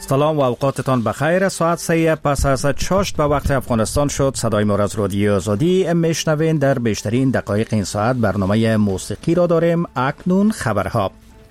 سلام و اوقاتتان بخیر. ساعت 3 پس از چاشت به وقت افغانستان شد. صدای ما از رادیو آزادی میشنوین. در بیشترین دقایق این ساعت برنامه موسیقی را داریم. اکنون خبرها.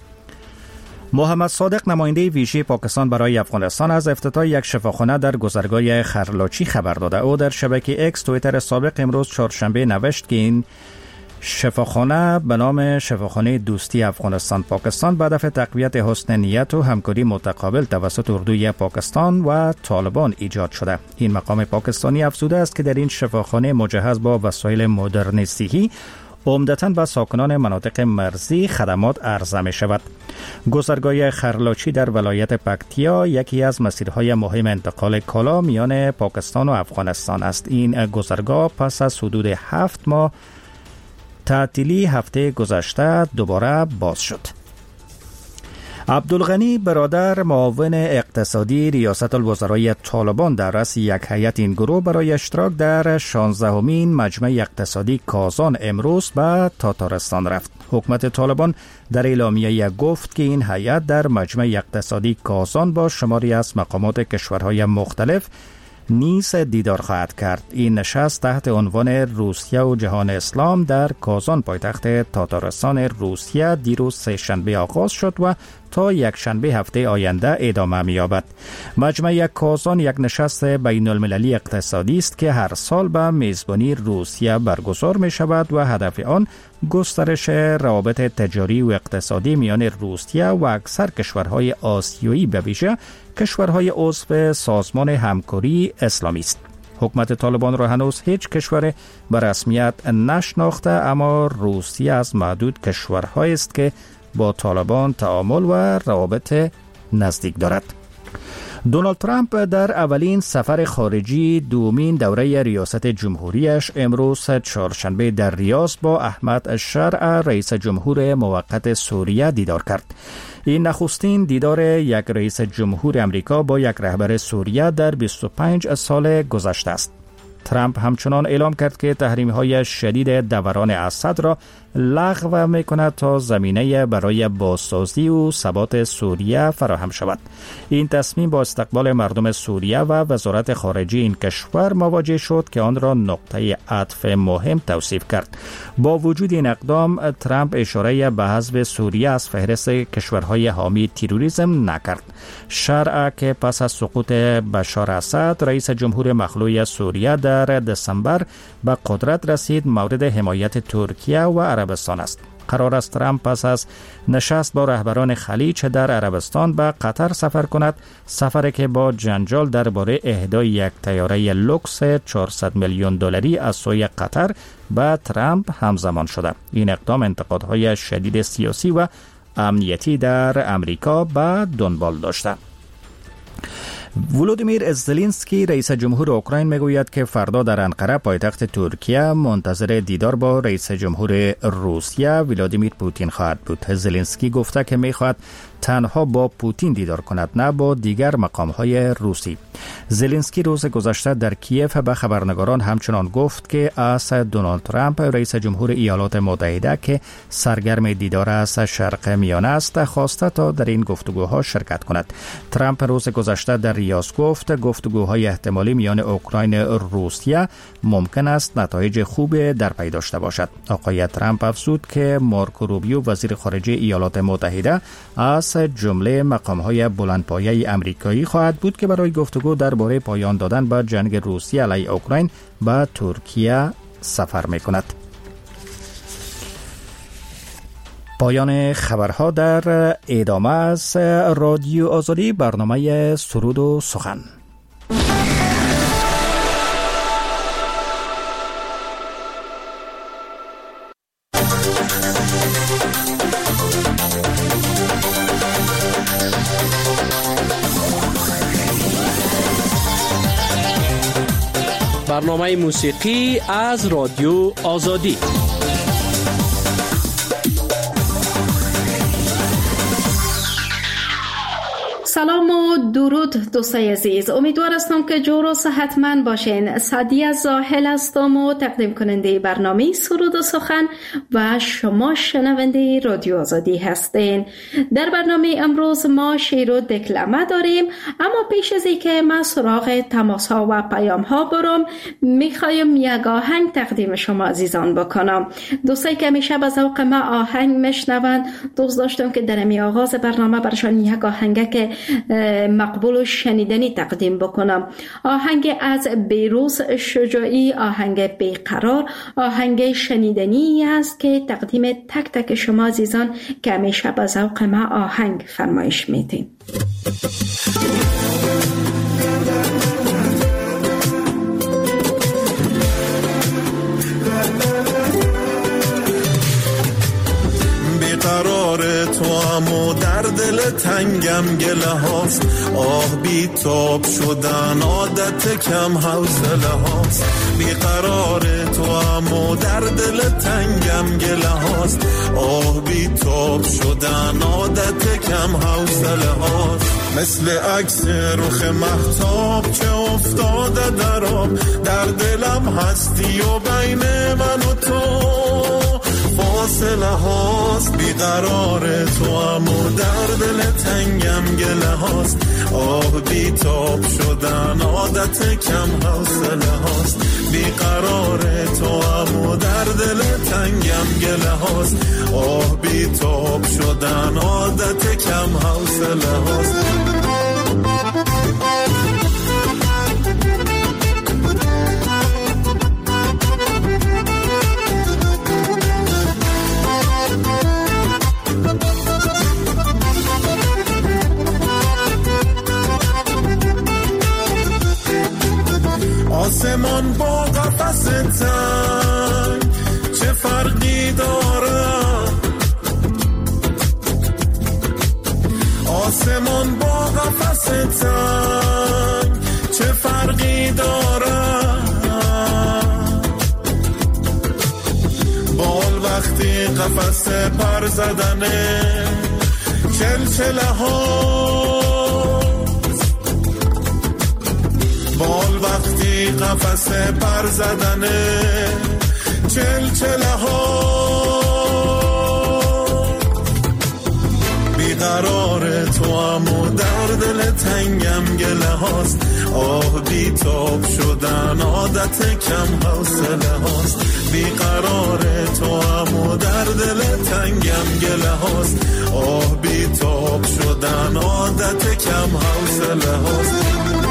محمد صادق نماینده ویژه پاکستان برای افغانستان از افتتاح یک شفاخانه در گذرگاه خرلاچی خبر داده. او در شبکه اکس توییتر سابق امروز چهارشنبه نوشت که این شفاخانه به نام شفاخانه دوستی افغانستان پاکستان به هدف تقویت حسن نیت و همکاری متقابل توسط اردوی پاکستان و طالبان ایجاد شده. این مقام پاکستانی افزوده است که در این شفاخانه مجهز با وسایل مدرن صحی عمدتاً به ساکنان مناطق مرزی خدمات عرضه می شود. گذرگاه خرلاچی در ولایت پکتیا یکی از مسیرهای مهم انتقال کالا میان پاکستان و افغانستان است. این گذرگاه پس از حدود 7 ماه تعطیلی هفته گذشته دوباره باز شد. عبدالغنی برادر معاون اقتصادی ریاست الوزرای طالبان در رأس یک هیئت این گروه برای اشتراک در 16مین مجمع اقتصادی کازان امروز به تاتارستان رفت. حکومت طالبان در اعلامیه گفت که این هیئت در مجمع اقتصادی کازان با شماری از مقامات کشورهای مختلف نیز دیدار خواهد کرد. این نشست تحت عنوان روسیه و جهان اسلام در کازان پایتخت تاتارستان روسیه دیروز سه‌شنبه آغاز شد و تا یک شنبه هفته آینده ادامه می‌یابد. مجمع کازان یک نشست بین المللی اقتصادی است که هر سال به میزبانی روسیه برگزار می شود و هدف آن گسترش روابط تجاری و اقتصادی میان روسیه و اکثر کشورهای آسیایی به ویژه کشورهای عضو سازمان همکاری اسلامی است. حکومت طالبان را هنوز هیچ کشور به رسمیت نشناخته، اما روسیه از معدود کشورهایی است که با طالبان تعامل و روابط نزدیک دارد. دونالد ترامپ در اولین سفر خارجی دومین دوره ریاست جمهوریش امروز چهارشنبه در ریاض با احمد شرع رئیس جمهور موقت سوریه دیدار کرد. این نخستین دیدار یک رئیس جمهور امریکا با یک رهبر سوریه در 25 سال گذشته است. ترامپ همچنان اعلام کرد که تحریم‌های شدید دوران اسد را لغو می‌کند تا زمینه برای بازسازی و ثبات سوریه فراهم شود. این تصمیم با استقبال مردم سوریه و وزارت خارجه این کشور مواجه شد که آن را نقطه عطف مهم توصیف کرد. با وجود این اقدام، ترامپ اشاره به حذف سوریه از فهرست کشورهای حامی تروریسم نکرد. شرع که پس از سقوط بشار اسد رئیس جمهور مخلوع سوریه در دسامبر به قدرت رسید، مورد حمایت ترکیه و عربستان است. قرار است ترامپ پس از نشست با رهبران خلیج در عربستان به قطر سفر کند، سفری که با جنجال درباره اهدای یک طیاره لوکس 400 میلیون دلاری از سوی قطر به ترامپ همزمان شده. این اقدام انتقادهای شدید سیاسی و امنیتی در امریکا به دنبال داشته. ولودیمیر زلنسکی رئیس جمهور اوکراین میگوید که فردا در انقره پایتخت ترکیه منتظر دیدار با رئیس جمهور روسیه ولادیمیر پوتین خواهد بود. زلنسکی گفته که میخواهد تنها با پوتین دیدار کند، نه با دیگر مقام‌های روسی. زلنسکی روز گذشته در کیف به خبرنگاران همچنان گفت که از دونالد ترامپ رئیس جمهور ایالات متحده که سرگرم دیدار از شرق میانه است خواسته تا در این گفتگوها شرکت کند. ترامپ روز گذشته در ریاض گفت گفتگوهای احتمالی میان اوکراین و روسیه ممکن است نتایج خوب در پی داشته باشد. آقای ترامپ افزود که مارکو روبیو وزیر خارجه ایالات متحده از جمله مقام‌های بلندپایه امریکایی خواهد بود که برای گفتگو درباره پایان دادن به جنگ روسیه علیه اوکراین به ترکیه سفر می‌کند. پایان خبرها در ادامه از رادیو آزادی، برنامه سرود و سخن. برنامه موسیقی از رادیو آزادی. سلام و درود دوستای عزیز، امیدوار هستم که جور و صحتمند باشین. سعدیه زاهل هستم و تقدیم کننده برنامه سرود و سخن و شما شنونده رادیو آزادی هستین. در برنامه امروز ما شعر و دکلمه داریم، اما پیش از اینکه من سراغ تماس ها و پیام ها برم میخوایم یک آهنگ تقدیم شما عزیزان بکنم. دوستایی که همیشه به ذوق ما آهنگ میشنوند، دوست داشتم که در می آغاز برنامه برشان یک آهنگ که مقبول و شنیدنی تقدیم بکنم. آهنگ از بهروز شجاعی، آهنگ بیقرار، آهنگ شنیدنی است که تقدیم تک تک شما عزیزان که همیشه به ذوق ما آهنگ فرمایش میدین. قرار تو امو در دل تنگم گله هاست، آه بی تاب شدن عادت کم حوصله هاست. بی قرار تو امو در دل تنگم گله هاست، آه بی تاب شدن عادت کم حوصله هاست. مثل عکس رخ مهتاب که افتاده در آب، در دلم هستی و بین من و تو فاصله هاست. بیقرار تو امو در دل تنگم گله هاست، آه بی تاب شدن عادت کم حوصله هاست. بیقرار تو امو در دل تنگم گله هاست، آه بی تاب شدن عادت کم حوصله هاست. آسمان با قفس تنگ چه فرقی داره؟ آسمان با قفس تنگ چه فرقی داره؟ بال وقتی قفس پر زدنه چلچله ها، بال وقتی قفس پر زدنه چلچله ها. بیقرار تو امو در دل تنگم گله هاست، آه بی تاب شدن عادت کم حوصله هاست. بیقرار تو امو در دل تنگم گله هاست، آه بی تاب شدن عادت کم حوصله هاست.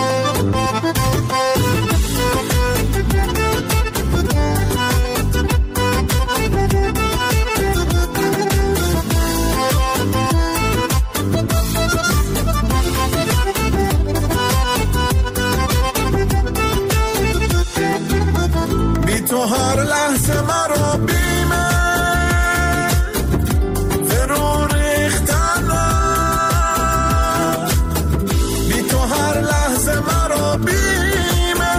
بی تو هر لحظه مرا بیمه فرو ریختنه، بی تو هر لحظه مرا بیمه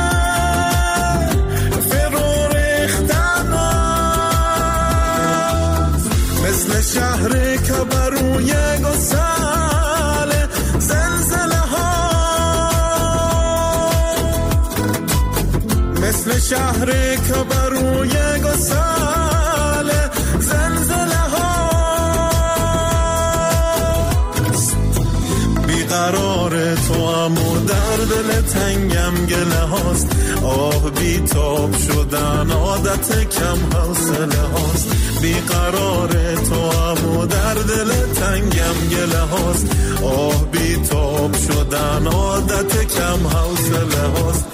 فرو ریختنه. مثل شهری که بروی گسل زلزله ها، مثل شهری که بروی گسل زلزله ها. بیقرار تو امو در دل تنگم گله هاست، آه بی تاب شدن عادت کم حوصله هاست. بیقرار تو امو در دل تنگم گله هاست، آه بی تاب شدن عادت کم حوصله هاست.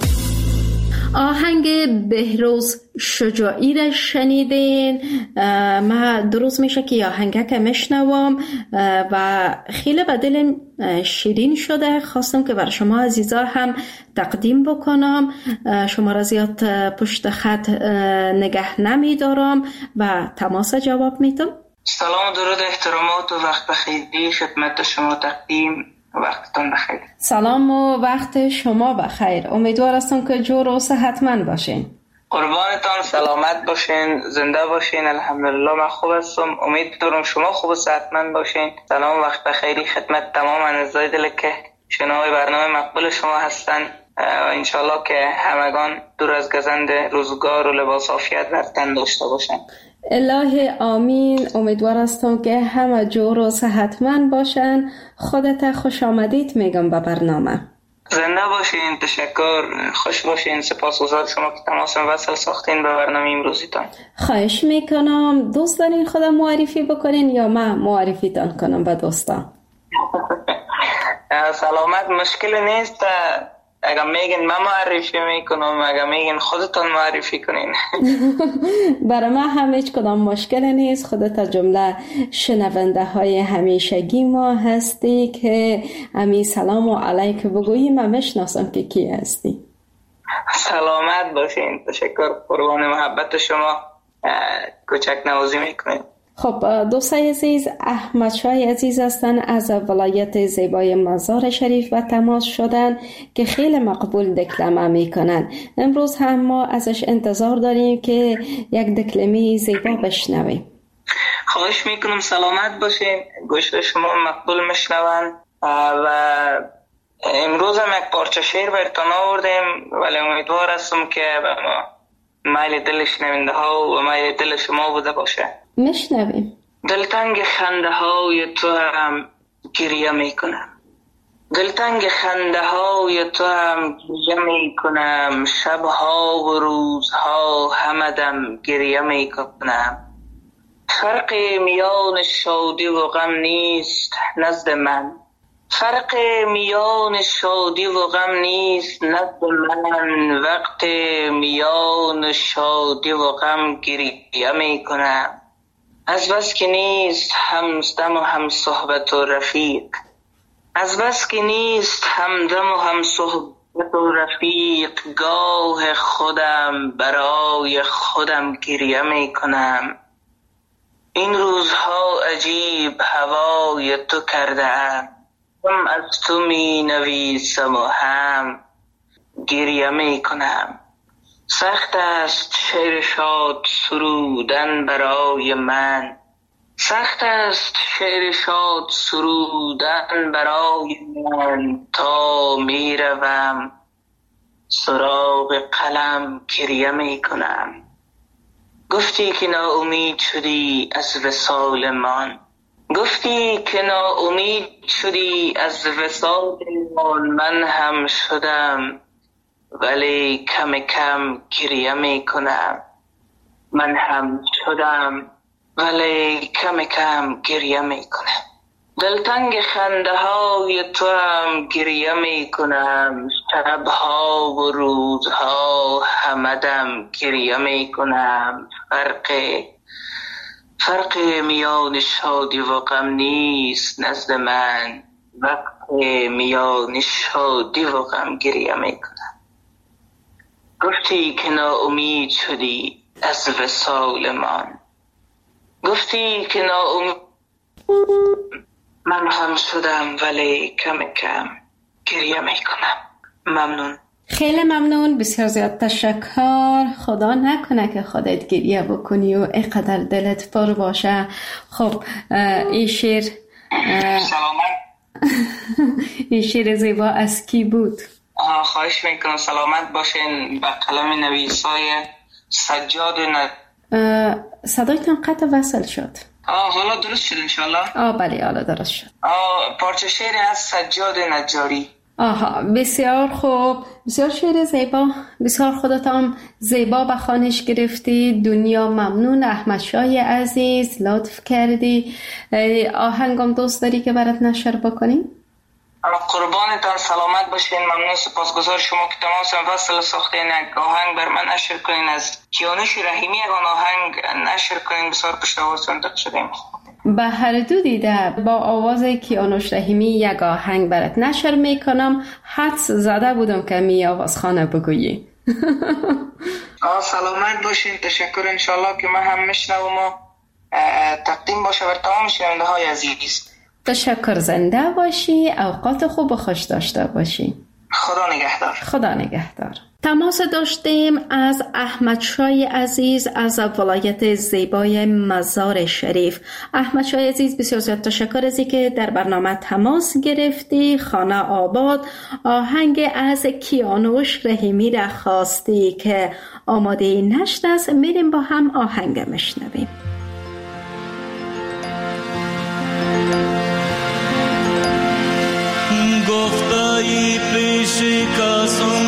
آهنگ بهروز شجاعی را شنیدین. من درست میشه که آهنگ که میشنوم و خیلی به دلم شیرین شده، خواستم که بر شما عزیزا هم تقدیم بکنم. شما را زیاد پشت خط نگه نمیدارم و تماس جواب میدم. سلام و درود احترامات و وقت بخیری خدمت شما تقدیم. وقتتون بخیر. سلام و وقت شما بخیر. امیدوار هستم که جور و صحتمند باشین. قربانتان، سلامت باشین، زنده باشین. الحمدلله من خوب هستم. امید دارم شما خوب و صحتمند باشین. سلام، وقت بخیری خدمت تمام اعضای دل که شنوای برنامه مقبول شما هستن. انشالله که همگان دور از گزند روزگار و لباس عافیت بر تن داشته باشن. الهی آمین. امیدوار هستم که همه جور و صحتمند باشن. خودت خوش آمدید میگم به برنامه. زنده باشین، تشکر، خوش باشین. سپاسگزار شما که تماس وصل ساختین به برنامه امروزیتان. خواهش میکنم. دوست دارین خودم معرفی بکنین یا من معرفیتان کنم به دوستان؟ سلامت، مشکل نیست. اگر میگین من معرفی میکنم، اگر میگین خودتان معرفی کنین. برای من هم هیچ کدام مشکل نیست. خودت جمله شنونده های همیشگی ما هستی که امی سلام و علیک بگویی. من میشناسم که کی هستی. سلامت باشین، تشکر، قربان محبت شما. کوچک نوازی میکنین. خب دوستای عزیز، احمد شاه عزیز هستن از ولایت زیبای مزار شریف و تماس شدن که خیلی مقبول دکلمه میکنن. امروز هم ما ازش انتظار داریم که یک دکلمه زیبا بشنویم. خواهش میکنم، سلامت باشین. گوش شما مقبول میشنون و امروز هم یک پارچه شعر براتون آوردیم، ولی امیدوار هستم که میل دل شنونده ها و میل دل شما بوده باشه. میشنویم. دلتنگ خنده های تو هم گریه میکنم، دلتنگ خنده های تو هم گریه میکنم، شبها و روزها همدم گریه میکنم. فرق میان شادی و غم نیست نزد من، فرق میان شادی و غم نیست نزد من. وقت میان شادی و غم گریه میکنم. از بس که نیست همدم و هم صحبت و رفیق، از بس که نیست همدم و هم صحبت و رفیق، گاه خودم برای خودم گریه میکنم. این روزها عجیب هوای تو کرده ام، هم از تو می نویسم و هم گریه میکنم. سخت است شعر شاد سرودن برای من، سخت است شعر شاد سرودن برای من. تا می روم سراغ قلم گریه می کنم. گفتی که ناامید شدی از وصال من، گفتی که ناامید شدی از وصال من هم شدم، ولی کم کم گریه می کنم. من هم شدم ولی کم کم گریه می کنم. دلتنگ خنده های تو هم گریه می کنم، شبها و روزها همدم گریه می کنم. فرق میان شادی و غم نیست نزد من، وقت میان شادی و غم گریه می کنم. گفتی که ناامید شدی از وصال من، گفتی که ناامید من هم شدم ولی کم کم گریه می کنم. ممنون. خیلی ممنون، بسیار زیاد تشکر. خدا نکنه که خودت گریه بکنی و اینقدر دلت پر باشه. خب این شعر سلامت. این شعر زیبا از کی بود؟ خواهش میکنم، سلامت باشین. به قلم نویسای سجاد صدایتان قطع وصل شد. حالا درست شد انشالله؟ بله حالا درست شد. پارچه شعر از سجاد نجاری. بسیار خوب، بسیار شعر زیبا، بسیار خودتان زیبا به خوانش گرفتی. دنیا ممنون. احمد شاه عزیز لطف کردی. آهنگم دوست داری که برات نشر بکنیم؟ قربانتان، سلامت باشین. ممنون، سپاسگزار شما که تماس وصل ساختین. یک آهنگ بر من نشر کنین از کیانوش رحیمی. یک آهنگ نشر کنین، بسیار پشتوار صندوق شدیم. به هر دو دیده با آواز کیانوش رحیمی یک آهنگ برات نشر میکنم. حدس زده بودم که می آواز خانه بگویی. سلامت باشین، تشکر. انشالله که من هم میشنوم و تقدیم باشه بر تمام شنونده های عزیز. تشکر، زنده باشی، اوقات خوب و خوش داشته باشی. خدا نگهدار. خدا نگهدار. تماس داشتیم از احمد شای عزیز از ولایت زیبای مزار شریف. احمد شای عزیز بسیار زیاد تشکر از که در برنامه تماس گرفتی، خانه آباد آهنگ از کیانوش رحیمی را خواستی که آماده نشت است. میریم با هم آهنگ مشنویم. گفتایی پیش کسان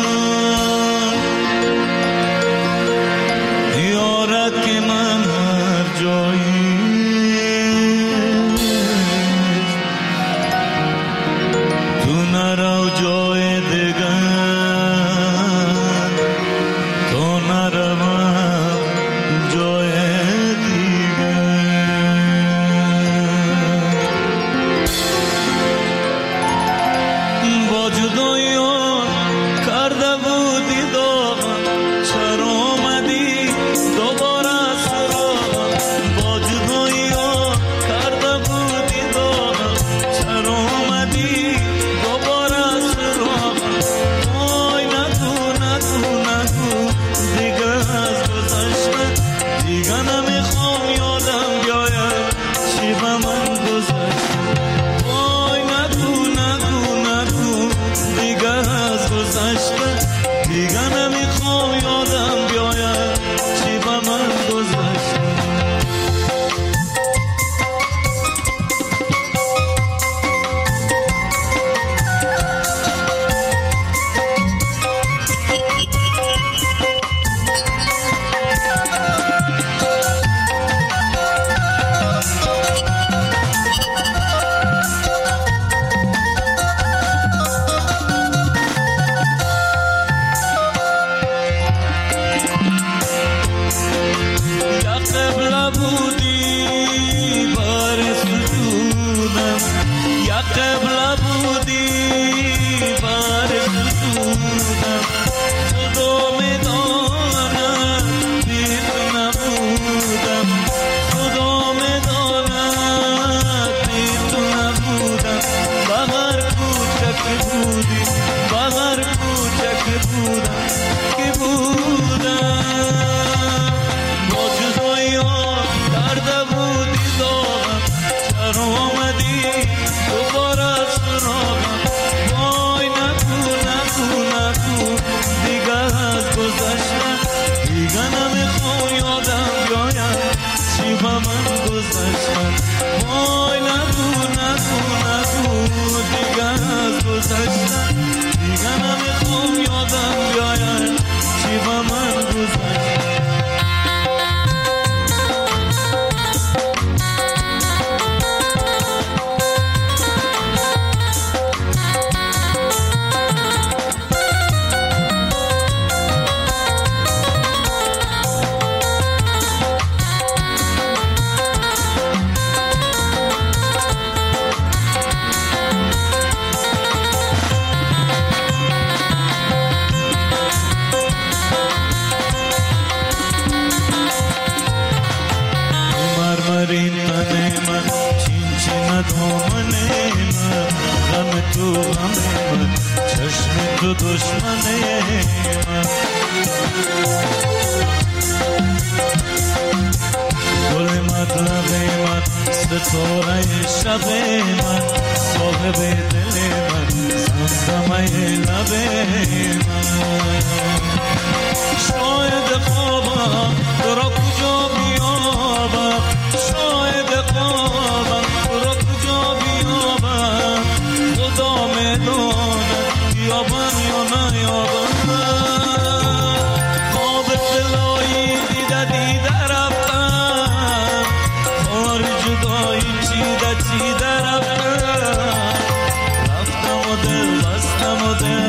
که من هر جایی تو نرو جای دیگر تو نروم جای دیگر با جدایی کرده بودی داغم چرا آمدی دوباره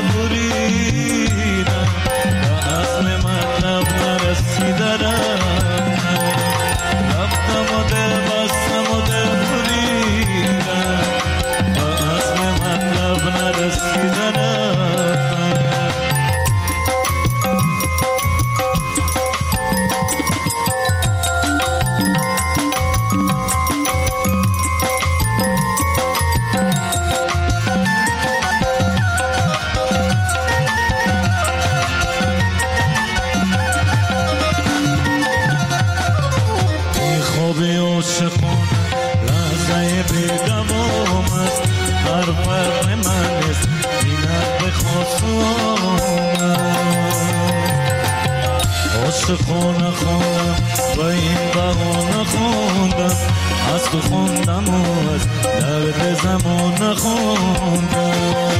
رفتم و دل بستم و دل بریدم و اصل مطلب نرسیدم بیدمام است هر فرم من است بیند به خواستم عاشقانه خوندم و این بهانه خوندم از تو خوندم و از درد زمان خوندم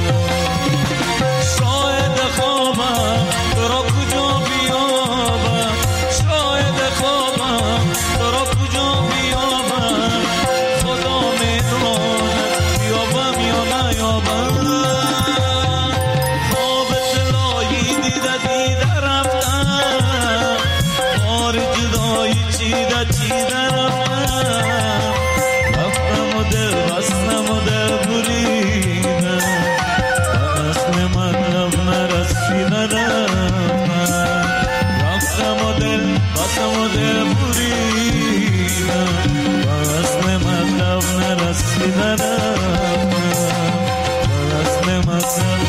شاید خوابم تو را کجا بیابم شاید خوابم تو را کجا بیابم خدا میداند بیابم یا نیابم خواب طلایی دیده رفتم بار جدایی چیده رفتم رفتم و دل بستم و دل بریدم اصل مطلب نرسیدم رفتم و دل بستم و دل بریدم اصل مطلب نرسیدم اصل مطلب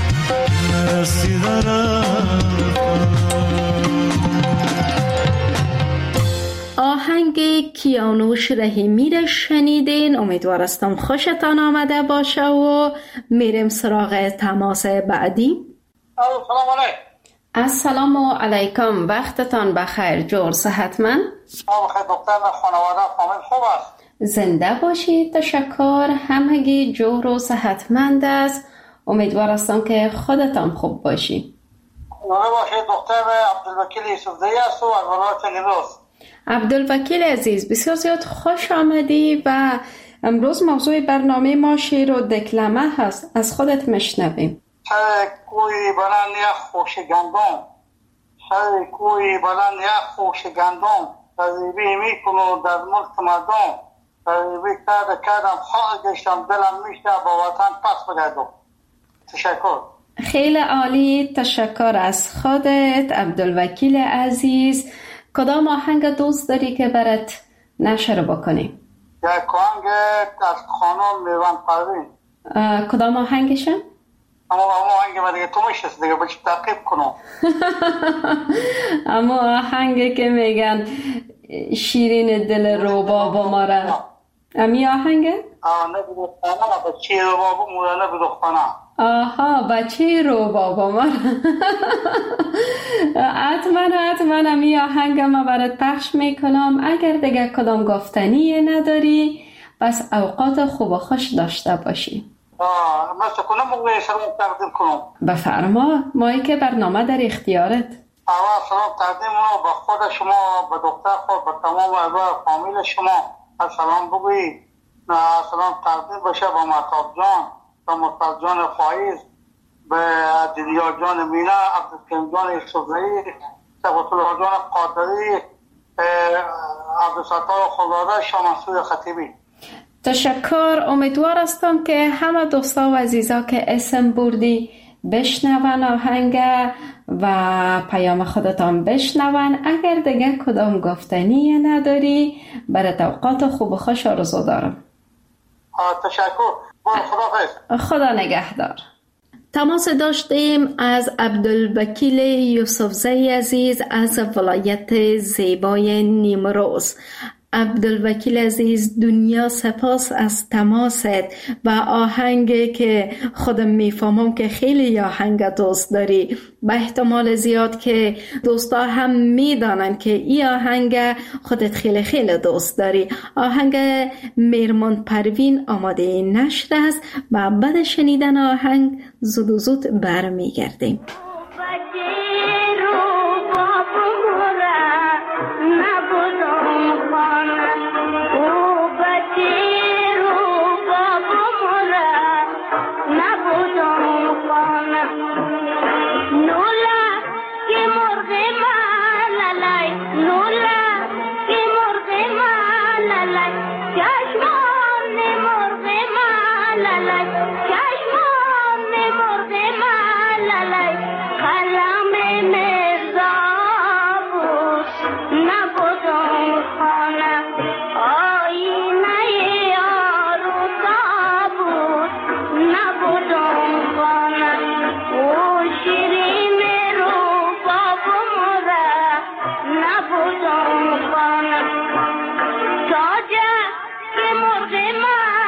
نرسیدم. آهنگ کیانوش رحیمی را شنیدین. امیدوار هستم خوشتان آمده باشه و میریم سراغ تماس بعدی. سلام علیکم. السلام علیکم، وقتتان بخیر، جور صحتمند؟ بخیر دکتر و خانواده فامیل خوب است؟ زنده باشید، تشکر، همگی جور و صحتمند است. امیدوار هستم که خودتان خوب باشی. نوره باشید دکتر عبدالوکیل یوسفزئی است و از ولایت نیمروز. عبدالوکیل عزیز، بسیار زیاد خوش آمدی و امروز موضوع برنامه ما شعر و دکلمه هست. از خودت مشنویم. سر کوی بلند یک خوش گندم سر کوی بلند یک خوش گندم تذیبی میکنو در ملک مردم تذیبی کردم خواه گشتم دلم میشه با وطن پس بگردم. تشکر. خیلی عالی، تشکر از خودت عبدالوکیل عزیز. کدام آهنگ دوست داری که برات نشر بکنیم؟ یک آهنگ از خانم میوان پروین. کدام آهنگشه؟ اما آهنگ دیگه تو میشناسی دیگه بچه تعقیب کنم. اما آهنگی که میگن شیرین دل روباب ما را، امی آهنگه؟ نه بدختانه بچه روباب مورانه بدختانه. آها، بچه روباب ما را. حتما امی آهنگ ما برات پخش میکنم. اگر دیگه کدام گفتنی نداری بس اوقات خوب و خوش داشته باشی. مثل کنم موقعی سلام تقدیم کنم. بفرما، مایی که برنامه در اختیارت. اول سلام تقدیم کنم به خود شما، به دکتر خود، به تمام اعضای فامیل شما. سلام بگویی. سلام تقدیم بشه به مهتاب جان، به مصطفی جان فایز، به دیدیار جان مینا، عبدالکریم جان یوسفزئی، صفت الله جان قادری، عبدالستار خداداد، شامنصور خطیبی. تشکر. امیدوار هستم که همه دوستا و عزیزا که اسم بردی بشنون آهنگ و پیام خودتان بشنون. اگر دیگه کدام گفتنی نداری برای اوقات خوب و خوش آرزو دارم. تشکر. خدا نگهدار. تماس داشتیم از عبدالوکیل یوسفزئی عزیز از ولایت زیبای نیمروز. عبدالوکیل عزیز، دنیا سپاس از تماست و آهنگی که خودم میفهمم که خیلی آهنگ دوست داری. به احتمال زیاد که دوستا هم میدانن که این آهنگ خودت خیلی خیلی دوست داری. آهنگ میرمان پروین آماده نشر است و بعد شنیدن آهنگ زود و زود برمیگردیم. مرغ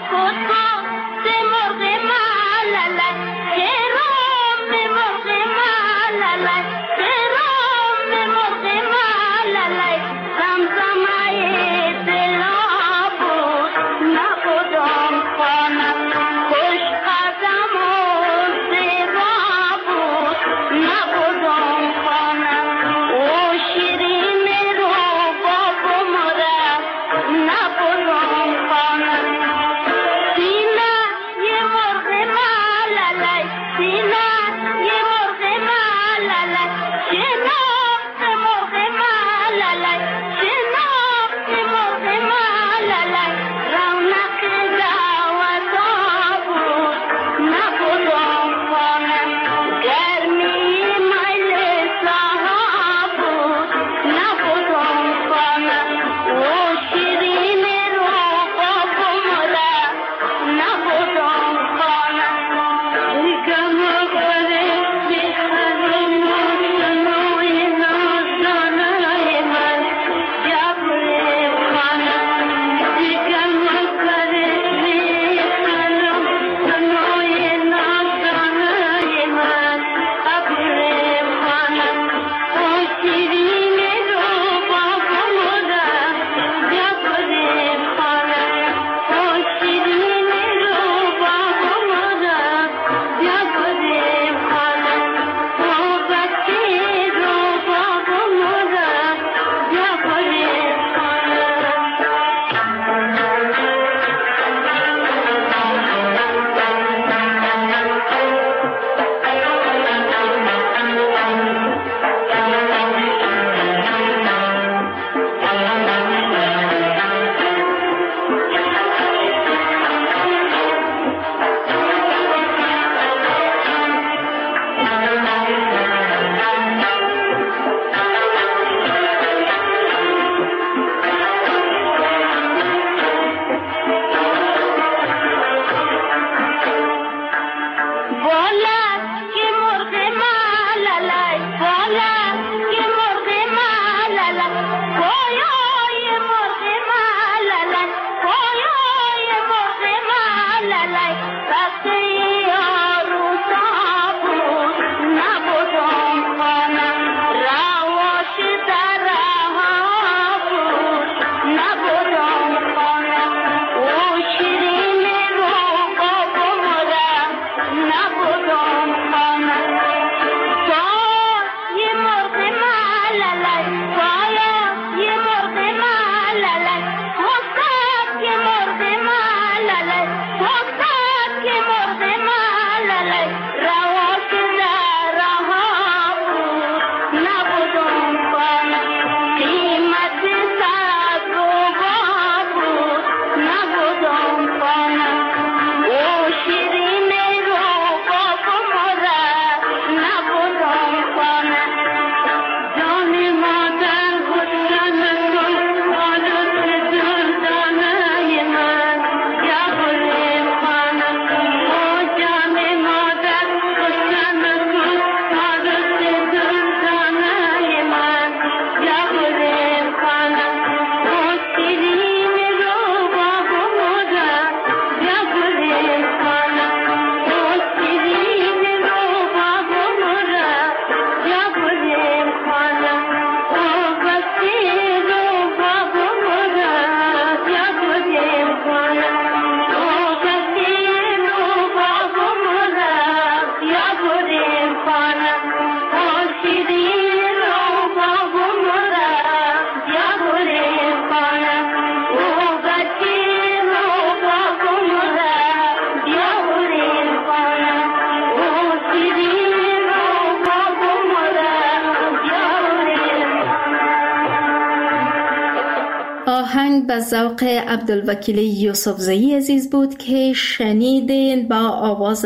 آهنگ به ذوق عبدالوکیل یوسفزئی عزیز بود که شنیدین با آواز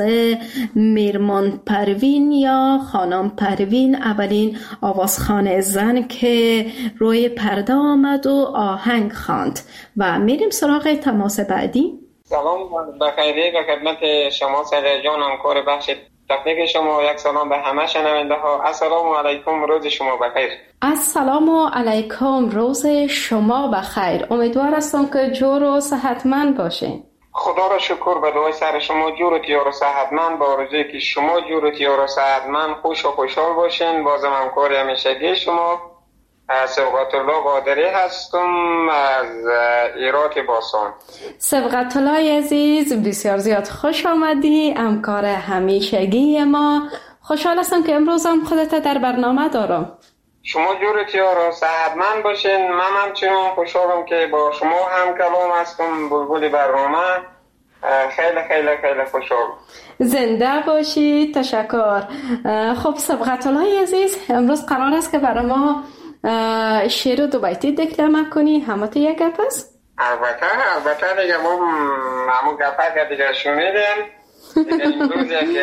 میرمان پروین یا خانم پروین، اولین آوازخوان زن که روی پرده آمد و آهنگ خواند. و میریم سراغ تماس بعدی. سلام بخیری و خدمت شما سر جان همکار بخش تکنیک شما، یک سلام به همه شنونده ها. السلام علیکم، روز شما بخیر. السلام علیکم، روز شما بخیر. امیدوار هستم که جور و صحتمند باشین. خدا را شکر به دعای سر شما جور و تیار و صحتمند، با آرزویی که شما جور و تیار و صحتمند خوش و خوشحال باشین. بازم همکار همیشگی شما سبقت الله قادری هستم از ایرات باسان. سبقت الله عزیز، بسیار زیاد خوش آمدی، همکار همیشگی ما. خوشحال هستم که امروز هم خودت در برنامه دارم. شما جور تیار و صحتمند باشین. من همچنان خوشحالم که با شما هم کلام هستم، بلبل برنامه. خیلی خیلی خیلی خوشحال. زنده باشی. تشکر. خب سبقت الله عزیز، امروز قرار است که برای ما شعر دو بیتی دکلمه کنی. همه تو یک گپ است؟ البته دیگه ما همون گپه دیگه شنیدیم. دیگه امروز یک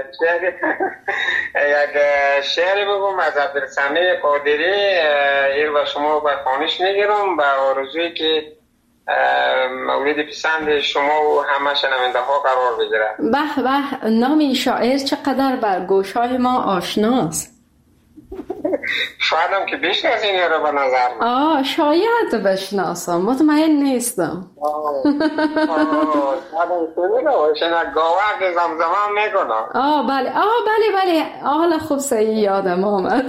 شعر بگم از عبدالسمیع قادری. این و شما به خوانش میگیرم به آرزویی که مورد پسند شما و همه شنونده ها قرار بگیره. به به، نام شاعر چقدر بر گوشهای ما آشناست. شاید هم که بشناسین رو به نظر من. شاید بشناسم، مطمئن نیستم. گاوه زمزمه میکنم. بله حالا خوب صحیح یادم آمد.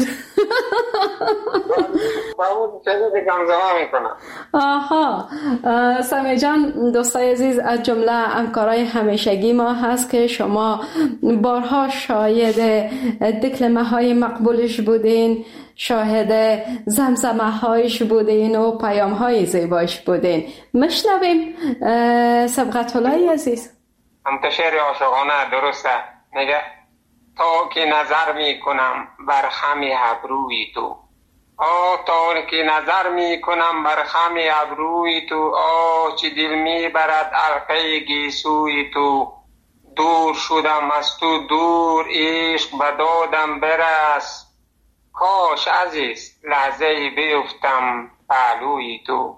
سمیع جان، دوستای عزیز، از جمله همکارای همیشگی ما هست که شما بارها شاهد دکلمه های مقبولش بودین، شاهد زمزمه هایش بودین و پیام های زیبایش بودین. مشنویم سبقت الله عزیز. هم شعر عاشقانه درسته. میگه تا که نظر میکنم بر خم ابروی تو، تا که نظر میکنم بر خم ابروی تو، چه دل میبرد علقه گیسوی تو. دور شدم از تو دور، عشق بدادم برس، کاش عزیز لحظه بیفتم پهلوی تو.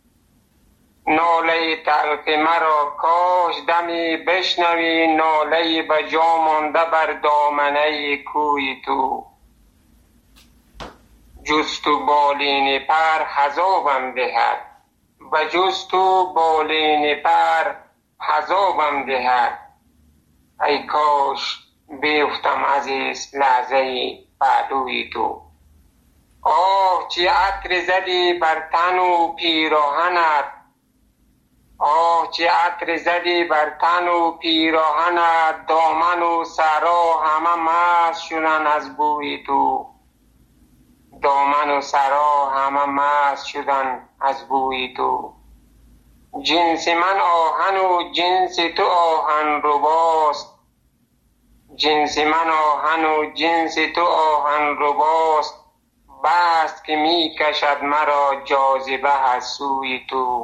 ناله تلخ مرا کاش دمی بشنوی، ناله بجا مانده بر دامنه کوی تو. جز تو بالین پر حذابم دهد، و جز تو بالین پر حذابم دهد، ای کاش بیفتم عزیز لحظه پهلوی تو. چه عطر زدی بر تن و پیراهنت، چه عطر زدی بر تن و پیراهنت، دامن و سرا همه مست شدن از بوی تو. دامن و سرا همه مست شدن از بوی تو. جنس من آهن و جنس تو آهن رباست، جنس من آهن و جنس تو آهن رباست، بست که می کشد مرا جاذبه از سوی تو.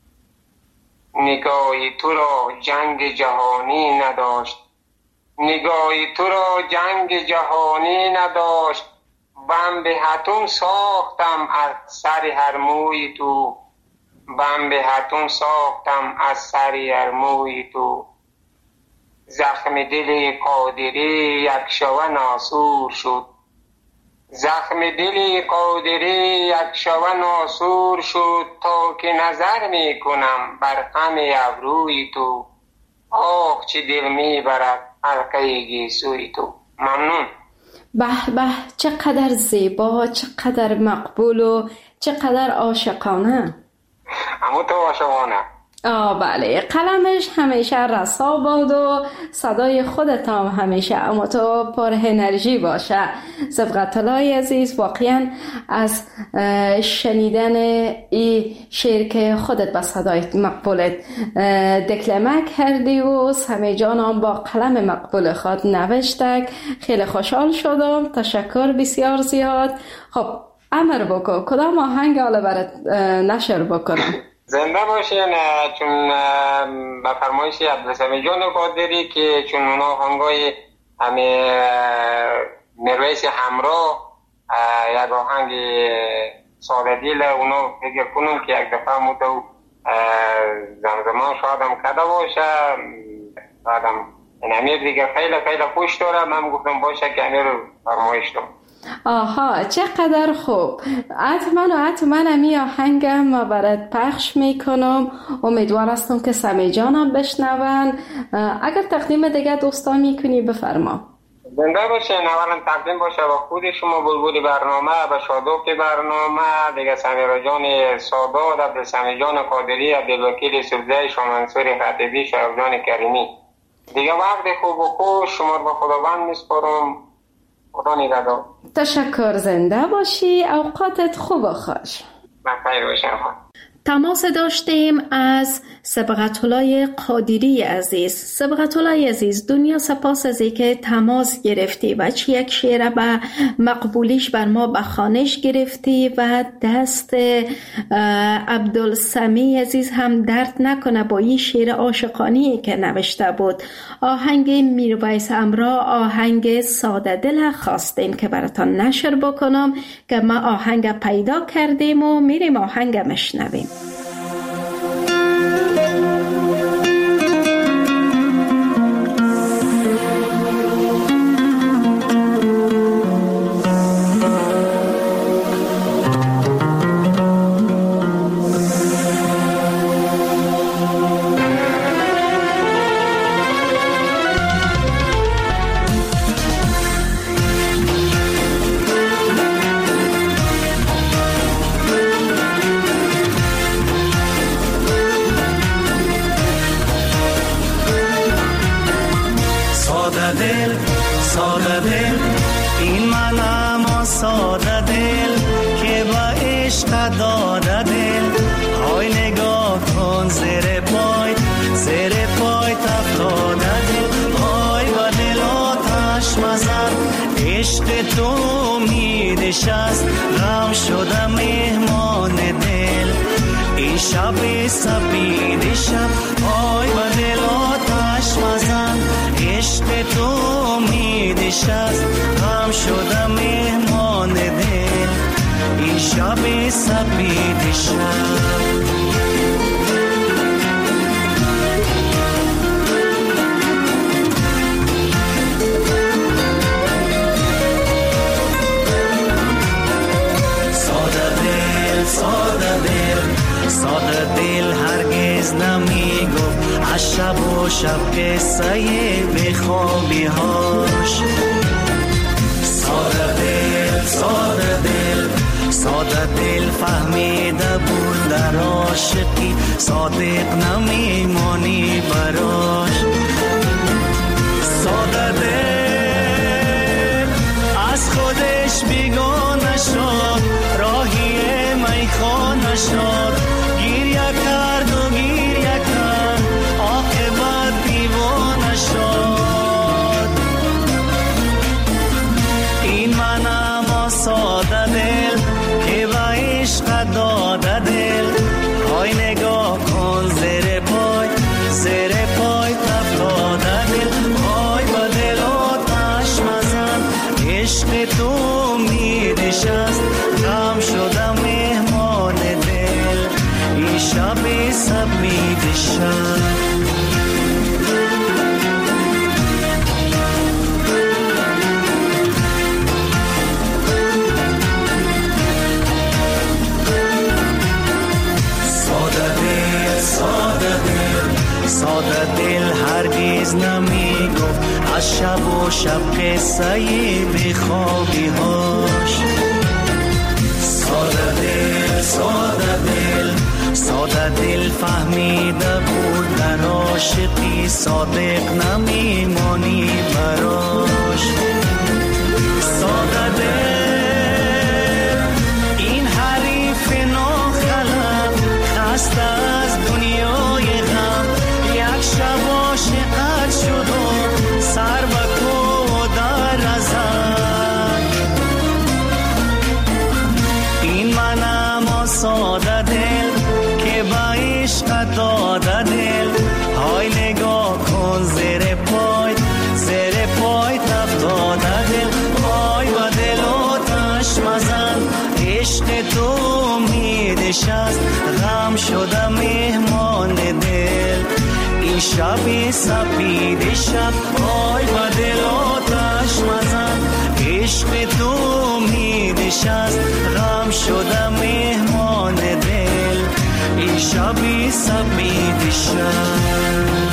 نگاهی تو را جنگ جهانی نداشت، نگاهی تو را جنگ جهانی نداشت، بم به هتون ساختم از سر هر موی تو. بم به هتون ساختم از سر هر موی تو. زخم دل قادری یک شوه ناسور شد، زخم دل قادری یک شوه ناسور شد، تا که نظر می کنم بر خم ابروی تو. چه دل می برد حلقه گیسوی تو. ممنون. به به، چقدر زیبا، چقدر مقبول و چقدر عاشقانه. اما تو عاشقانه. بله، قلمش همیشه رسا باد و صدای خودت هم همیشه اما تو پر انرژی باشه. سبقت الله عزیز، واقعا از شنیدن این شعر که خودت با صدای مقبولت دکلمه کردی و سمیع جان هم با قلم مقبول خود نوشته، خیلی خوشحال شدم. تشکر بسیار زیاد. خب امر بکن، کدام آهنگ حالا برات نشر بکنم؟ زنده باشین. چون به فرمایش عبدالسمیع جان قادری که چون اونا آهنگای همه مرویس همراه یک آهنگ ساده دیل اونا فکر کنم که یک دفعه متو زمزمان شاید هم کده باشه، شاید هم امیر دیگه خیلی خیلی خوش داره. من گفتم باشه که امیر رو فرمایش دارم. آها چقدر خوب. حتما امی آهنگم برات پخش میکنم. امیدوار هستم که سمی جانم بشنون. اگر تقدیم دیگه دوستان میکنی بفرما. زنده باشین. اولا تقدیم باشه با خود شما بلبل برنامه و شادوک برنامه دیگه، سمیرا جان سادات، عبدالسمی جان قادری، عبدالوکیل سبزه، شامنصور خطیبی، شرف جان کریمی. دیگه وقت خوب و خوش شما رو به خداوند میسپارم. خدا نگهدار. تشکر. زنده باشی. اوقاتت خوب و خوش. بخیر باشم. تماس داشتیم از سبقت الله قادری عزیز. سبقت الله عزیز، دنیا سپاس از که تماس گرفتی و چی یک شعر به مقبولیش بر ما بخوانش گرفتی و دست عبدالسمی عزیز هم درد نکنه با این شعر عاشقانه‌ای که نوشته بود. آهنگ میرویس امرا، آهنگ ساده دل خواستین که براتان نشر بکنم که ما آهنگ پیدا کردیم و میریم آهنگ مشنویم. شب قصه به خوابی هاش. ساده دل فهمیده بود در عاشقی، صادق نمیمانی براش. ساده دل از خودش بیگانه شد، راهی میخانه شد، گریه کرد و گریه کرد، عاقبت دیوانه شد. این منم ساده دل که به عشق داده دل، های نگاه کن زیر پای تفتاده دل، های با دل آتش مزن، عشق تو امیدش است، غم شدم مهمان دل، این شب سپیدش است. ساده دل هرگز نمی گفت از شب و شب قصه به خوابی هاش. ساده دل فهمیده بود در عاشقی، صادق نمی مانی براش. ساده دل این حریف ناخلق، خسته از دنیای غم، یک شب عاشقت شد و سر به کو در ازد. این منم ساده دل که به عشق داده دل، های نگاه کن زیر پای تفتاده دل، های با دل آتش مزن، عشق تو امیدش است، غم شده مهمان دل، این شب سپید شب، های با دل آتش مزن، عشق تو امیدش است، غم شدم مهمان دل این شبی سپیدش است.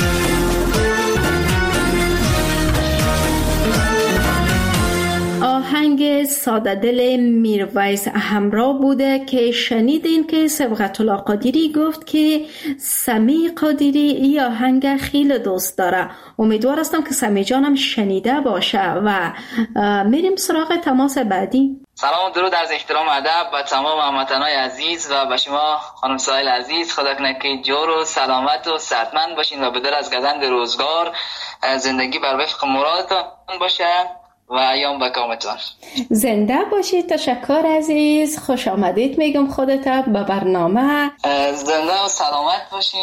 آهنگ ساده دل میرویس همراه بوده که شنیدین که صبغت الله قادری گفت که سمی قادری این آهنگ خیلی دوست داره. امیدوار هستم که سمی جانم شنیده باشه و میریم سراغ تماس بعدی. سلام و درود از احترام و ادب به تمام هموطنان عزیز و به شما خانم سایل عزیز. خدا کنه که جور و سلامت و صحتمند باشین و بدر از گزند روزگار زندگی بر وفق مرادتان باشه و ایام به کامتان. زنده باشید. تشکر عزیز، خوش آمدید میگم خودت به برنامه. زنده و سلامت باشین.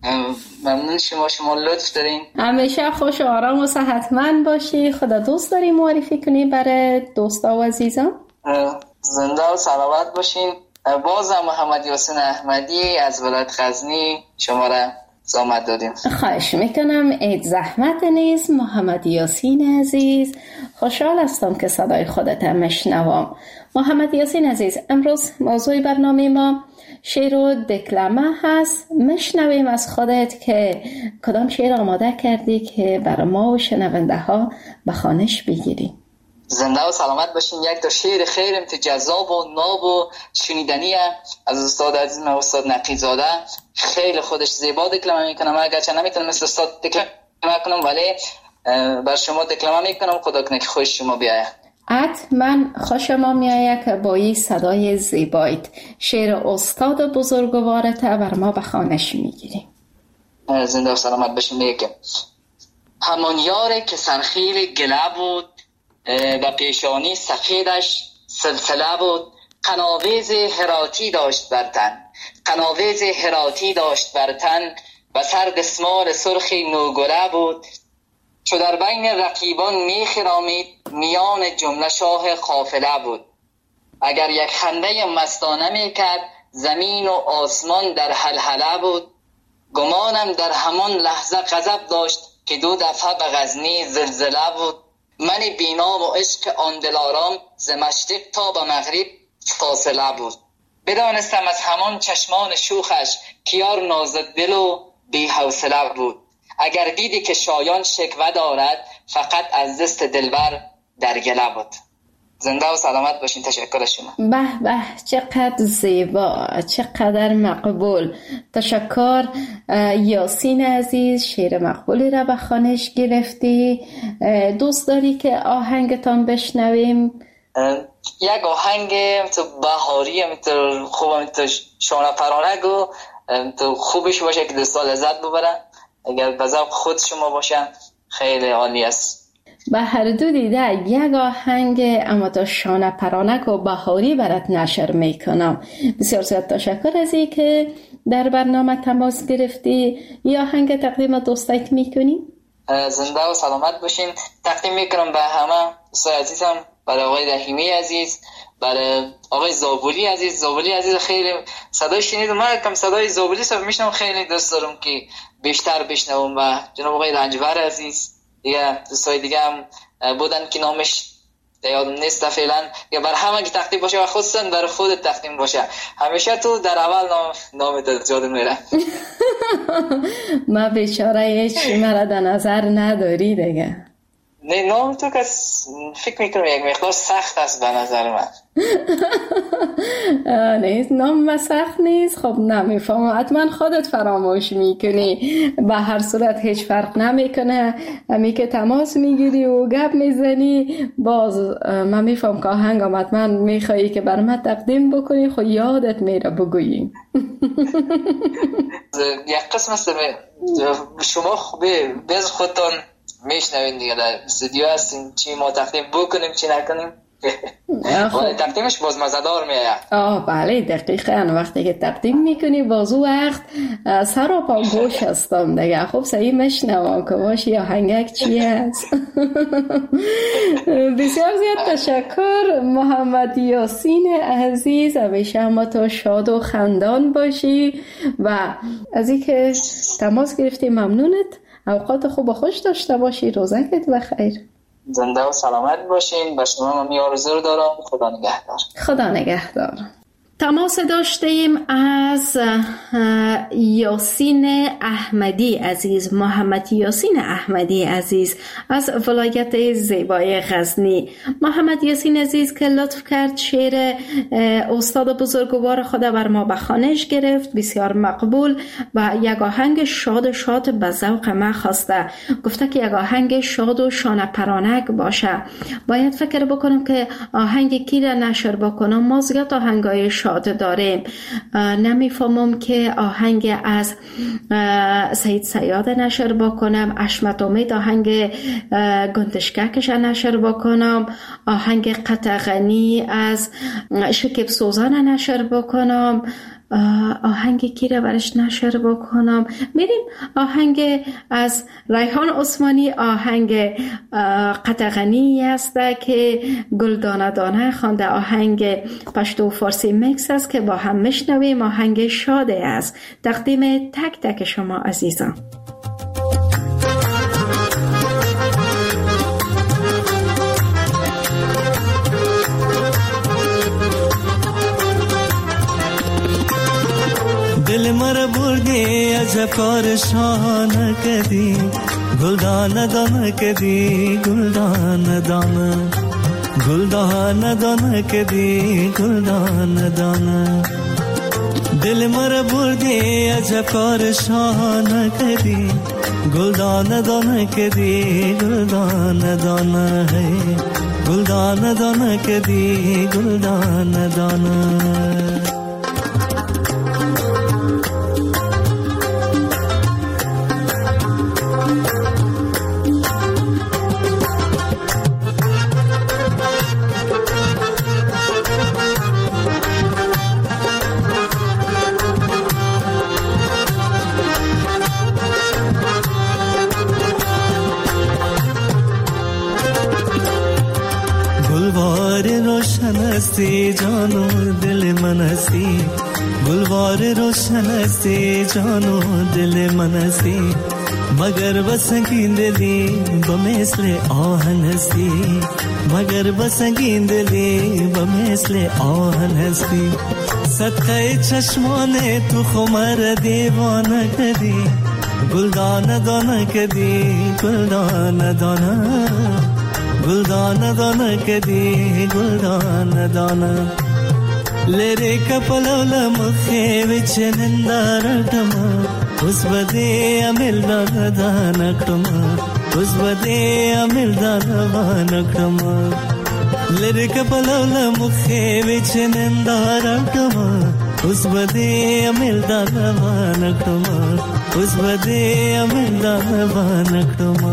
ممنون شما لطف دارین. همیشه خوش و آرام و صحتمند باشی. خدا دوست داری معرفی کنی برای دوستا و عزیزان؟ زنده و سلامت باشین. بازم محمد یاسین احمدی از ولایت غزنی شما را زحمت دادیم. خواهش میکنم. عید زحمت نیست. محمد یاسین عزیز، خوشحال هستم که صدای خودت میشنوم. محمد یاسین عزیز، امروز موضوع برنامه ما شعر و دکلمه هست. میشنویم از خودت که کدام شعر آماده کردی که برای ما و شنونده ها به خوانش بگیری. زنده و سلامت باشین. یک تا شعر خیلی جذاب و ناب و شنیدنی از استاد عزیز و استاد نقیزاده. خیلی خودش زیبا دکلمه میکنم، اگرچه نمیتونم مثل استاد دکلمه کنم ولی بر شما دکلمه میکنم. خدا کنه که خوش شما بیایه. حتما خوش ما میایه که با این صدای زیبایت شعر استاد بزرگوارت بر ما به خوانش میگیری. زنده و سلامت باشین. میگه همان یاره که سرخیل گله بود و پیشانی سفیدش سلسله بود، قناویز هراتی داشت بر تن، قناویز هراتی داشت بر تن و سر دسمال سرخی نوگره بود. چو در بین رقیبان میخرامید میان جمله شاه قافله بود. اگر یک خنده مستانه میکرد زمین و آسمان در هلهله بود. گمانم در همان لحظه غضب داشت که 2 دفعه به غزنی زلزله بود. من بینام و عشق آن دلارام ز مشرق تا به مغرب فاصله بود. بدانستم از همان چشمان شوخش کیار نازک دل و بی حوصله بود. اگر دیدی که شایان شکوه دارد فقط از دست دلبر در گله بود. زنده و سلامت باشین. تشکر شما. به به، چقدر زیبا، چقدر مقبول. تشکر یاسین عزیز، شعر مقبولی را به خوانش گرفتی. دوست داری که آهنگتان بشنویم؟ یک آهنگ تو بهاری تو خوبم تو شانه پرانک و تو خوبش باشه که دوستا لذت ببرن. اگر به ذوق خود شما باشن خیلی عالی است. به هر دو دیده یک آهنگ اما تو شانه پرانک و بهاری برات نشر میکنم. بسیار زیاد تشکر از این که در برنامه تماس گرفتی. یا آهنگ تقدیم دوستایت میکنی؟ زنده و سلامت باشین. تقدیم میکنم به همه دوستای عزیزم، برای آقای رحیمی عزیز، برای آقای زابولی عزیز. زابولی عزیز خیلی صدای شنیدم، من کم صدای زابولی صرف میشنم، خیلی دوست دارم که بیشتر بشنوم. و جناب آقای رنجبر عزیز، دیگه دوستای دیگه هم بودن که نامش یادم نیست فعلا. یا بر همه که تقدیم باشه و خصوصا برای خودت تقدیم باشه. همیشه تو در اول نامت یادم میره. ما بیچاره هیچ مرا در نظر نداری دیگه. نه نام تو که فکر میکنم یک مقدار سخت است به نظر من. نیست نام ما سخت نیست. خب نمیفهم، حتما خودت فراموش میکنی. به هر صورت هیچ فرق نمیکنه، همی که تماس میگیری و گپ میزنی باز من میفهم که آهنگم حتما میخوایی که بر من تقدیم بکنی، خب یادت میره بگویی. یک قسم است شما خوبه bez خودتان میشنوین دیگه، در استودیو هستیم چی ما تقدیم بکنیم چی نکنیم ولی تقدیمش باز مزدار میاد. بله دقیقاً وقتی که تقدیم میکنی باز او وقت سر و پا گوش هستم دیگه. خب صحیح میشنوم که باشی یا هنگک چی هست. بسیار زیاد تشکر محمد یاسین عزیز. همیشه هم تو شاد و خندان باشی و از این که تماس گرفتی ممنونت. اوقات خوب و خوش داشته باشی. روزکت بخیر. زنده و سلامت باشین. و شما هم آرزو رو دارم. خدا نگهدار. خدا نگهدار. تماس داشتیم از یاسین احمدی عزیز، محمد یاسین احمدی عزیز از ولایت زیبای غزنی. محمد یاسین عزیز که لطف کرد شعر استاد بزرگوار خدا بر ما به خوانش گرفت، بسیار مقبول و یک آهنگ شاد شاد به ذوق ما خواسته. گفته که یک آهنگ شاد و شانه پرانک باشه. باید فکر بکنم که آهنگ کی را نشر بکنم. ما زیاد آهنگای شاد داریم. نمیفهمم که آهنگ از سید سیاد نشر بکنم، اشمت امید آهنگ گندشککش نشر بکنم، آهنگ قطغنی از شکیب سوزان نشر بکنم، آهنگ کی را برش نشر بکنم. میریم آهنگ از ریحان عثمانی، آهنگ قطغنی است که گلدانه دانه خوانده، آهنگ پشتو و فارسی میکس است که با هم میشنویم. آهنگ شاده است. تقدیم تک تک شما عزیزان. دل مر بردی عجب کار شانه کدی، گلدانه دانه کدی، گلدانه دانه، گلدانه دانه کدی، گلدانه دانه. دل مر بردی عجب کار شانه کدی، گلدانه دانه کدی، گلدانه دانه ہے، گلدانه دانه کدی، گلدانه دانه. हस्ती जानो दिल मनसी, गुलवार रोशन हस्ती जानो दिल मनसी, मगर बसंगींदली बमेसले आहन हस्ती, मगर बसंगींदली बमेसले आहन हस्ती. सत्ते चश्माने तू खुमर दीवाना कदी, गुलदाना दाना कदी, गुलदाना दाना, गुलदाना दाना कदी, गुलदाना दाना. लेरे कपलोल मुखे विच निंदारटमा, उस बदे अमिल दानकटमा, उस बदे अमिल दानकटमा. लेरे कपलोल मुखे विच निंदारटमा, उस बदे अमिल दानकटमा, उस बदे अमिल दानकटमा.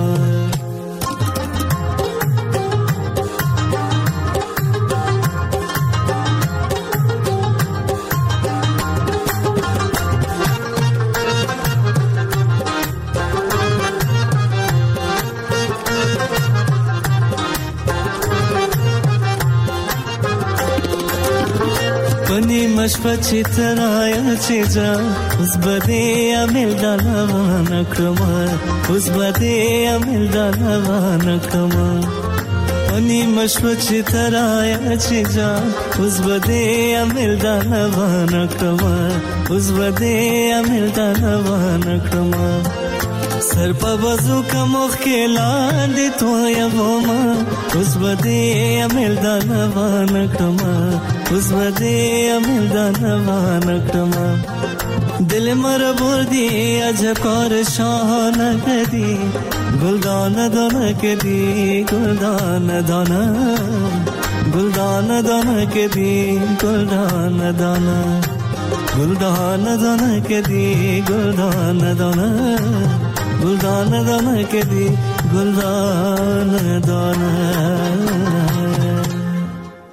मशपची तराया चीजा, उस बदे अमिल दानवाना क्रमा, उस बदे अमिल दानवाना क्रमा. अनि मशपची तराया चीजा, उस बदे अमिल दानवाना क्रमा, उस बदे अमिल दानवाना क्रमा. सर पर बजू का मुख्किला दे तो या बोमा, उस बदे अमिल दानवाना क्रमा, उस बदे अमिल दानवाना क्रमा. दिल मर बुर्दी अजब और शाना कदी, गुलदाना दाना कदी, गुलदाना दाना, गुलदाना दाना कदी, गुलदाना दाना, गुलदाना दाना कदी, गुलदाना दाना, गुलदाना दाना कदी, गुलदाना दाना.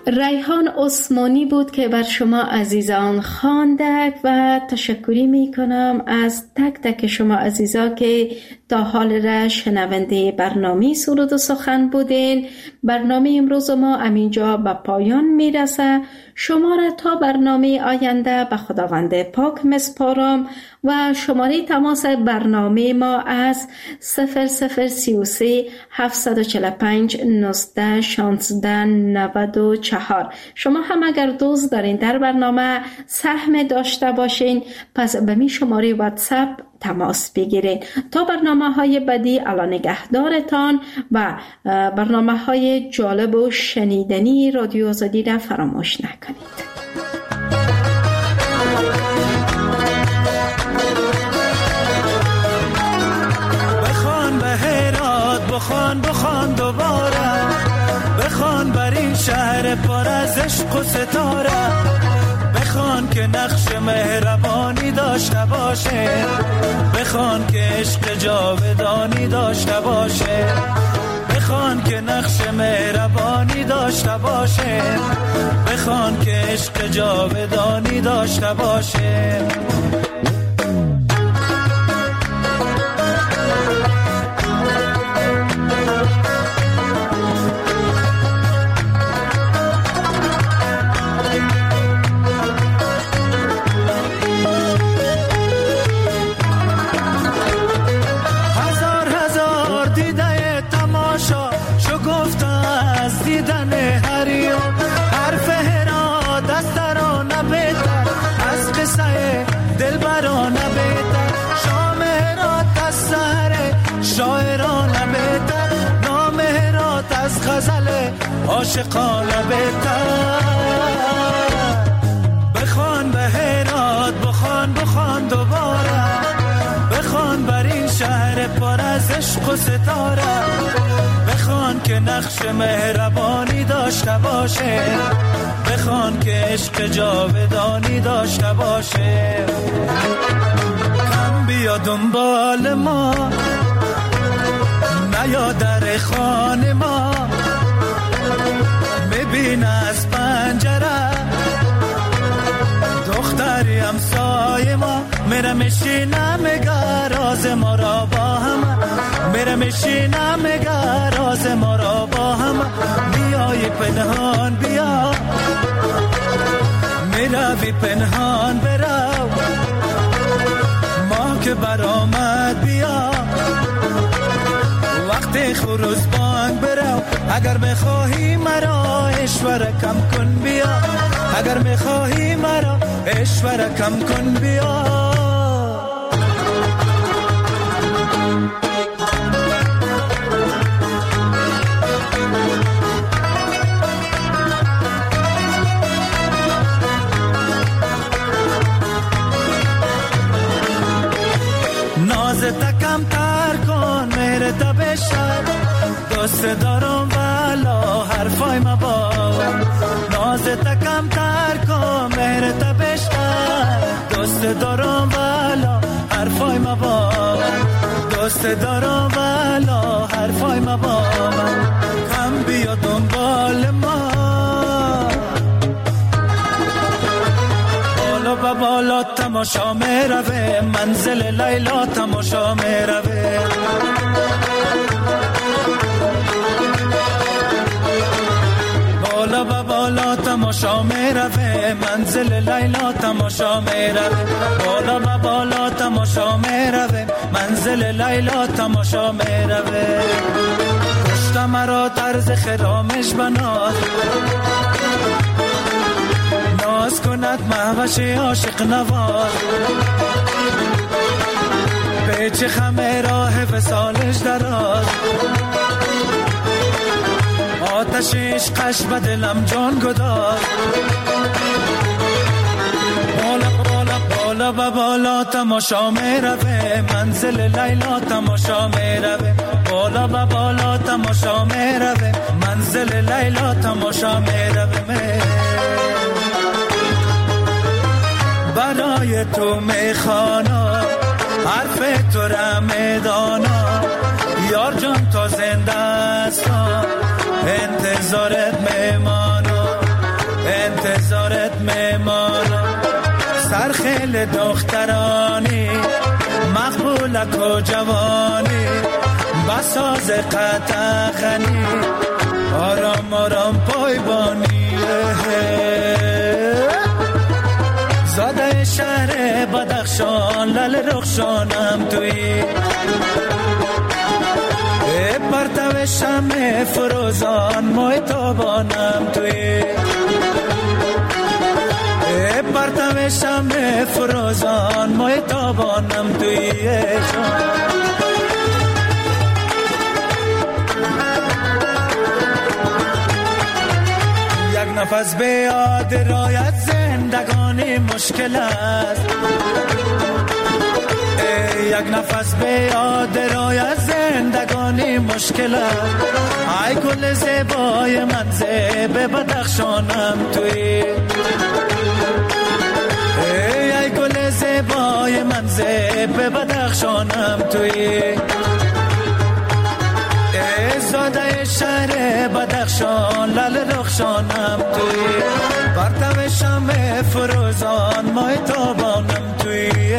ریحان عثمانی بود که بر شما عزیزان خواندک و تشکری می کنم از تک تک شما عزیزا که تا حال را شنونده برنامه سرود و سخن بودین. برنامه امروز ما همینجا به پایان می رسه. شما را تا برنامه آینده به خداوند پاک مسپارم و شماره تماس برنامه ما از 0033 745 19 16 94. شما هم اگر دوست دارین در برنامه سهم داشته باشین پس به می شماره واتساپ تماس بگیرین. تا برنامه‌های بعدی الله نگهدارتان و برنامه‌های جالب و شنیدنی رادیو آزادی را فراموش نکنید. بخوان به هرات، بخوان دوباره، بخوان بر این شهر پر از عشق و ستاره، بخوان که نقش مهربانی داشته باشه، بخوان که عشق جاودانی داشته باشه، بخوان که نقش مهربانی داشته باشه، بخوان که عشق جاودانی داشته باشه. عاشقانه بهتر. بخوان به هرات، بخوان دوباره، بخوان بر این شهر پر از عشق و ستاره، بخوان که نقش مهربانی داشته باشه، بخوان که عشق جاودانی داشته باشه. کم بیا دنبال ما، نیا در خانه ما، ببین از پنجره دختری همسایه ما، میره میشینه میگه راز ما را با هم، میره میشینه میگه راز ما را با هم. بیای پنهان بیا، میروی پنهان برو، ما که برآمد بیا، وقت خروز بانگ برو. اگر بخواهی مرا اشوره کم کن بیا، اگر بخواهی مرا اشوره کم کن بیا. نازت کم تر کن مهرت بشر، دوست دارم والا حرفای مبار. نازت کم تر کن مهرت بشر، دوست دارم والا حرفای مبار، دوست دارم والا حرفای مبار. کم بیا دنبال ما، بالا و بالا تماشا میروه، منزل لیلا تماشا میروه. بالا و بالا تماشا میروه، منزل لیلا تماشا میروه. بالا و بالا تماشا میروه، منزل لیلا تماشا میروه. کشت مرا طرز خرامش بناز، ناز کند مهوش عاشق نواز. پیچ خمه راه وصالش دراز، آتش عشقش به دلم جان گداز. بالا بالا بالا و بالا تماشا میروه، منزل لیلا تماشا میروه. بالا و بالا تماشا میروه، منزل لیلا تماشا میروه. برای تو میخوانا حرف تو را میدانا، یار جان تا زنده است انتظارت میمانا. نوجوانی بساز قطع خنی آرام آرام پایبانی زاده شهر بدخشان لل رخشانم توی پرتو شمع فروزان مای تابانم توی پرتو شمع فروزان مای تابانم توی یک نفس به یاد رایت زندگانی مشکل است یک نفس به یاد رایت زندگانی مشکل است ای گل زیبای من زیب بدخشانم توی ای گل زیبای من زیب بدخشانم توی زاده شهر بدخشان لل رخشانم توی پرتو شمع فروزان مای تابانم توی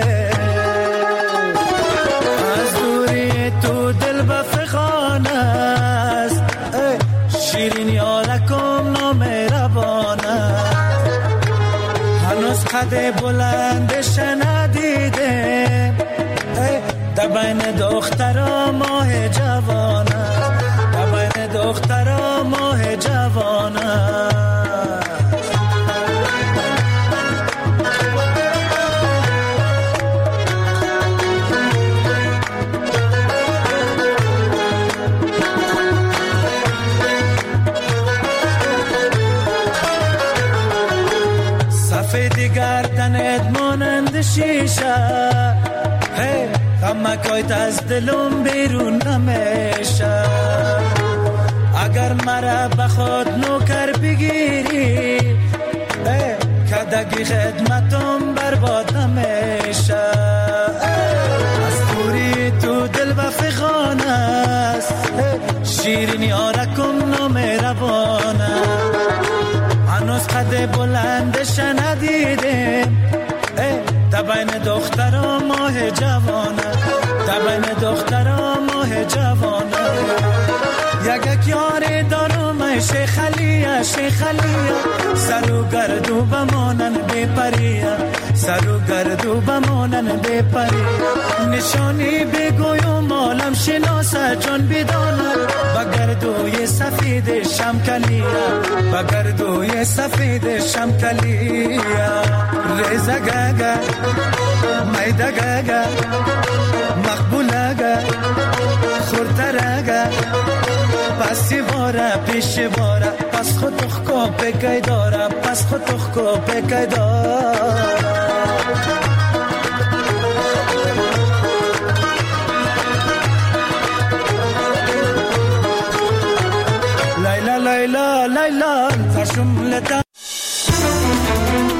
از دوری تو دل بفخان است شیرین یارکم نامهربان است هنوز قد بلندش ندیده در بین دخترا ماه جوان در بین دخترا ماه جوان سفید گردنت مانند شیشه غمکایت از دلم بیرون نمیشه اگر مرا بخواد نوکر بگیری کدگی خدمتم برباد نمیشه از دوری تو دل بفخان است شیرین یارکم نامهربانه هنوز قد بلندش ندیدم در بین دخترا ماه جوانه در بین دخترا ماه جوانه یک یار دارم شیخلیه شیخلیه سر و گردو بمانن بی پریه سر و گردو بمانن بی پریه نشانی بگویم عالم شناسه جان بداند بگردوی سفید شمکلیه بگردوی سفید شمکلیه ریزه گگه میده گگه مقبوله گه خورده گه پسی واره پیش واره پس خود تخکا بگی داره پس خود تخکا بگی داره لیلا لیلا لیلا تشملتا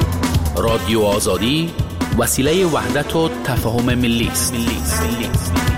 رادیو آزادی وسیله وحدت و تفاهم ملی است.